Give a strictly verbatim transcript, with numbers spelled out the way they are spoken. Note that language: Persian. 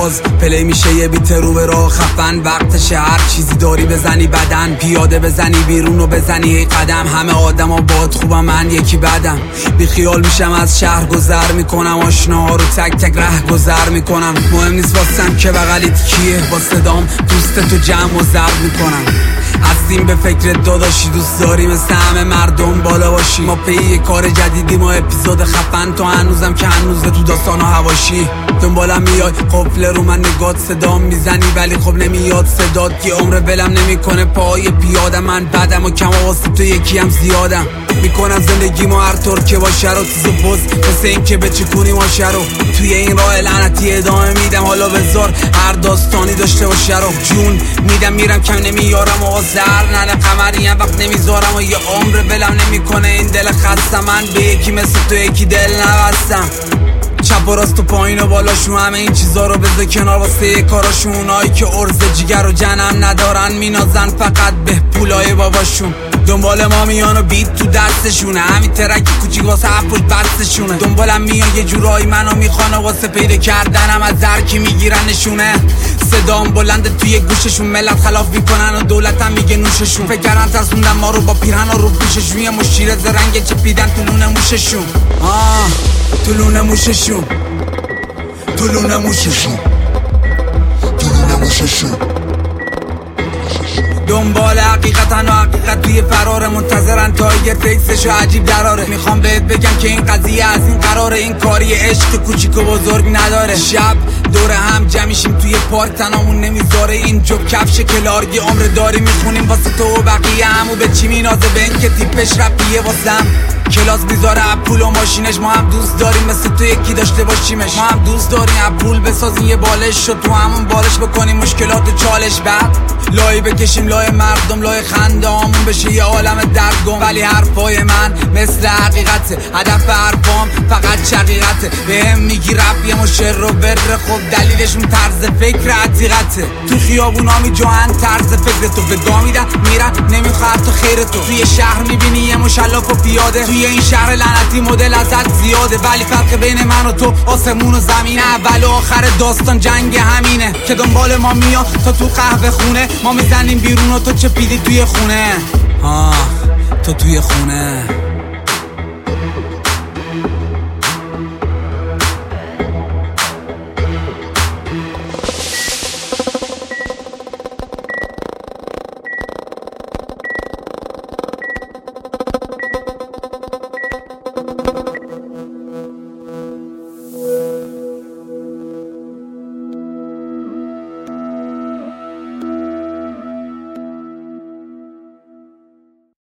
باز پلی میشه یه بیت رو به راه خفن. وقتشه هر چیزی داری بزنی بدن، پیاده بزنی بیرون و بزنی یه قدم. همه آدم ها باد خوبم من یکی بدم. بی خیال میشم از شهر گذر میکنم، آشناها رو تک تک ره گذر میکنم. مهم نیست واسم که بغلیت کیه، با صدام دوست تو جمع و ضرب میکنم. هستیم به فکر داداشی، دوست داری مثل همه مردم بالا باشی. ما پی یه کار جدیدی، ما اپیزود خفن. تو هنوزم که هنوز تو داستان و هواشی دنبالم میای، قفل رو من نگات صدام میزنی ولی خب نمیاد صدات. یه عمر ولم نمیکنه پای پیادم، من بدم و کم واسه تو یکی هم زیادم. میکنم زندگی ما هر طور که باشه رو تیز و بز، مثل این که بچکونی ماشه رو. توی این راه لعنتی ادامه میدم، حالا بذار هر داستانی داشته باشه رو. جون میدم میرم کم نمیارم و زر ننه قمری هم وقت نمیذارم و یه عمر ولم نمیکنه این دل خستم. من به یکی مثل تو یکی دل نبستم. چپ و راست و پایین و بالاشون همه این چیزا رو بذار کنار واسه یه کاراشون. اونایی که عرض جگر و جنم ندارن مینازن فقط به پولای باباشون. دنبال ما میان و بیت تو دستشونه، همین ترکی کوچیک واسه هفت بستشونه. دنبالم میان یه جورایی منو میخوانه، واسه پیدا کردنم از هر کی میگیرن نشونه. صدام بلنده توی گوششون، ملت خلاف میکنن و دولتم میگه نوششون. فکرن ترسوندن ما رو با پیرهن و رو پیششون، یه مشیر زرنگ چپیدن تو لونه موششون. آه تو لونه موششون، تو لونه موششون، تو لونه موششون. دنبال حقیقتن و حقیقت توی فراره، منتظرن تا یه تکسشو عجیب دراره. میخوام بهت بگم که این قضیه از این قراره، این کاری عشق کوچیک و بزرگ نداره. شب دوره هم جمعیشیم توی پارک، تنامون نمیذاره این جب کفش کلارگی. عمر داری میخونیم واسه تو و بقیه، همو به چی مینازه به این که تیپش رپیه واسم. کلاس بیزاره پول و ماشینش، ما هم دوست داریم مثل تو یکی داشته باشیمش. ما هم دوست داریم پول بسازیم یه بالش شد تو همون بالش بکنیم مشکلات و چالش. بعد لای بکشیم لای مردم، لای خنده همون بشه یه عالم درگم. ولی حرفای من مثل حقیقته، هدف حرفام فقط شقیقته. بهم میگی رپ یه مشر رو بره، خب دلیلشون طرز فکر عتیقته. تو خیابونا می جوهن طرز فکر تو، به گا میدن میرن نمیخواد تو خیر تو. توی شهر میبینی یه مشلاک و پیاده، توی این شهر لعنتی مدل ازت زیاده. ولی فرق بین من و تو آسمون و زمینه، اول و آخر داستان جنگ همینه. که دنبال ما میاد تا تو قهوه خونه، ما میزنیم بیرون و تو چپیدی توی خونه. آه تو توی خونه.